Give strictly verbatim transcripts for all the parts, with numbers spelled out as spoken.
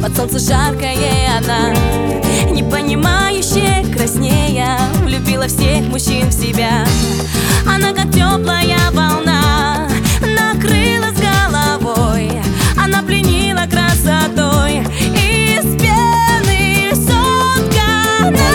Под солнце жаркое она, не понимающая, краснея, влюбила всех мужчин в себя. Она как теплая волна накрылась головой, она пленила красотой, из пены соткана.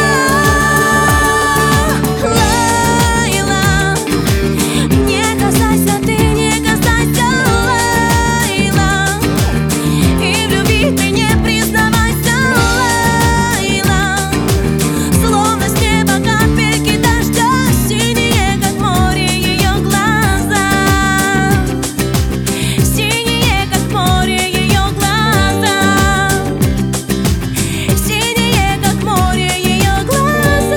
Лейла, не касайся ты, не касайся, Лейла, и в любви ты не признавайся, Лейла. Словно с неба капельки дождя, синие, как море, ее глаза, синие, как море, ее глаза, синие, как море, ее глаза.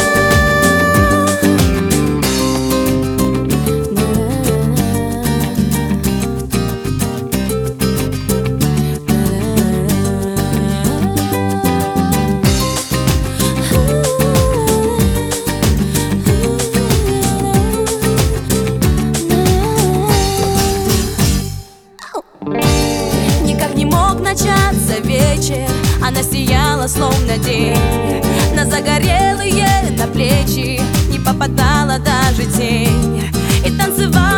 Никак не мог начаться вечер, она сияла словно день. На загорелые, на плечи не попадала даже тень. И танцевала